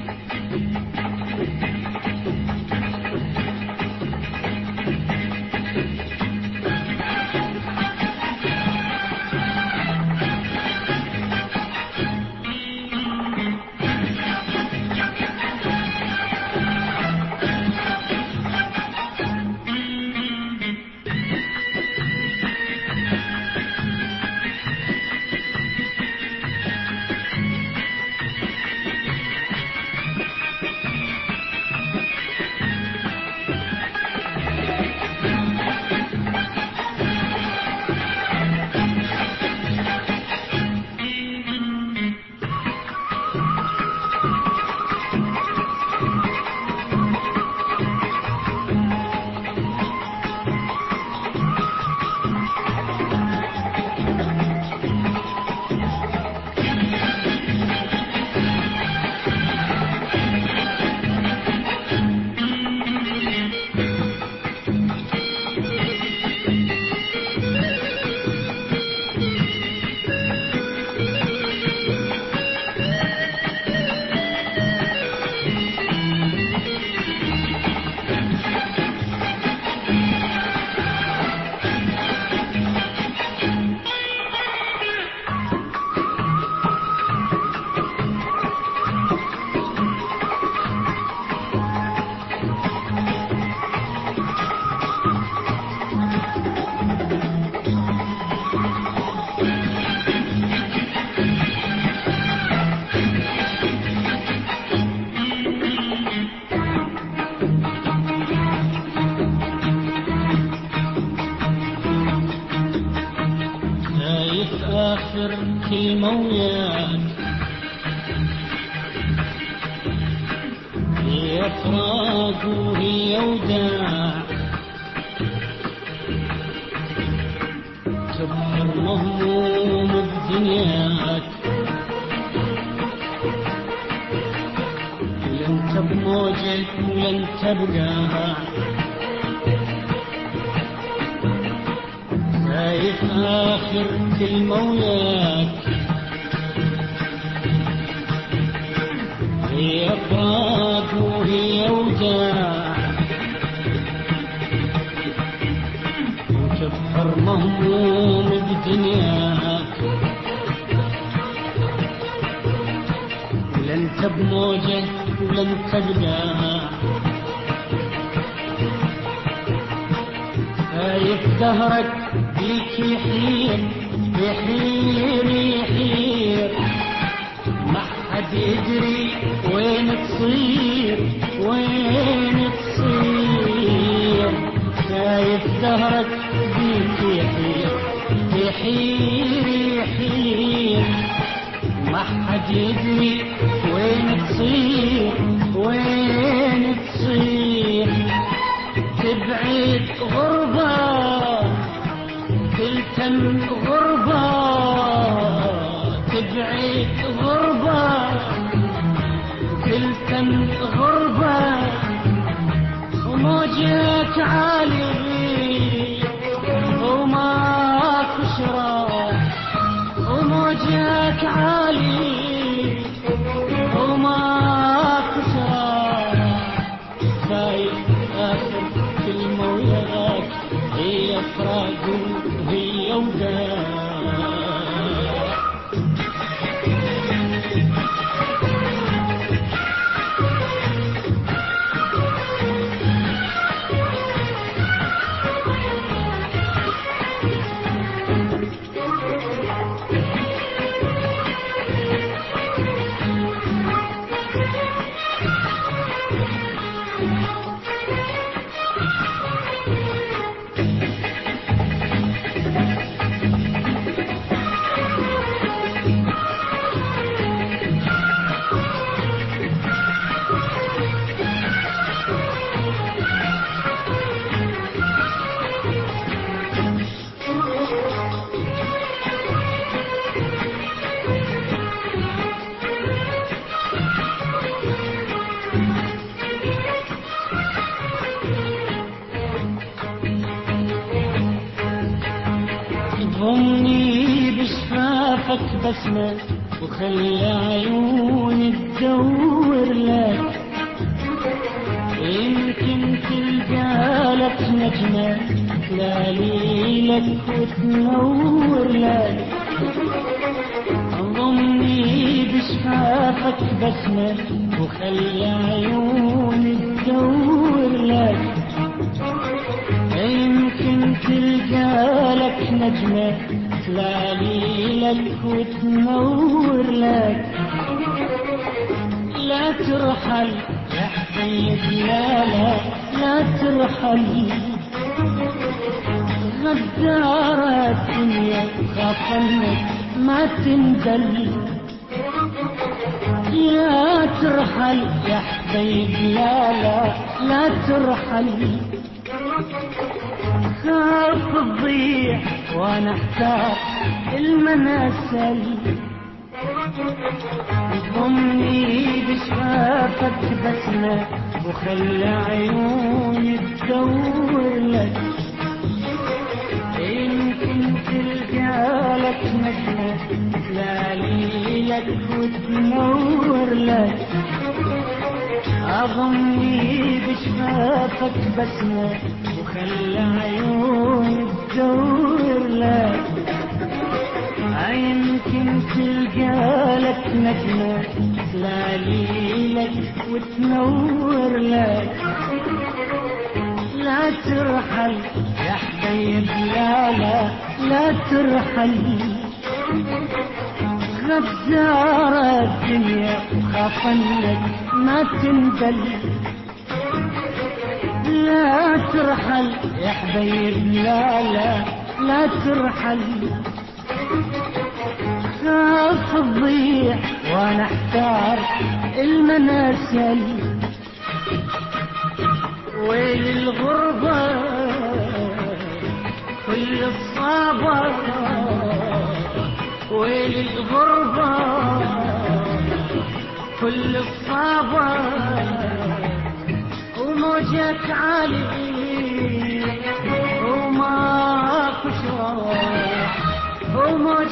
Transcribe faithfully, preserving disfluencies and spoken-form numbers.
كلمة وياك هي فراق وهي وداع، تبحر مهموم بدنياك، لن بموجك ولن تبقى شايف آخر كلمة وياك هي فراق وهي وجاع، وتبحر مهموم بدنياك، لن بموجه ولن تبقى شايف دهرك بيك يحير يحير يحير، ما حد يدري وين تصير وين تصير، شايف دهرك بيك يحير يحير يحير، ما حد يدري وين تصير وين تصير، تبعد غربة تلتم غربة، تبعد غربة تلتم غربة، وموجك عالي وماكو شراب، وموجك عالي وماكو شراب، شايف آخر كلمة وياك هي فراق وهي وداع. ضمني بشفافك بسمة وخلي عيوني تدور لك، لك وتنور لك، ضمني بشفافك بسمة وخلي عيوني تدور لك، يمكن تلقى لك نجمة تلالي لك وتنور لك. لا ترحل يا حبيبي لا لا لا ترحل، غدارة الدنيا خافنك ما تنزل. لا ترحل يا حبيبي لا لا لا ترحل، خاف تضيع وانا احتار المناسل. ضمني بشفافك بسمة وخلي عيوني تدور لك، يمكن تلقى لك نجمة تلالي لك وتنور لك. أضمني بشفافك بسمة وخلي عيوني تدور لك، يمكن تلقى لك نجمة تلالي لك وتنور لك. لا ترحل يا حبيب لا لا لا ترحل، غدارة الدنيا خافنك ما تنزل. لا ترحل يا حبيب لا لا لا ترحل، خاف تضيع وانا احتار المناسل. ويل الغربة كل الصعبة، ويل الغربة كل الصعبة، وموجك عالي وما كشرة، وموجك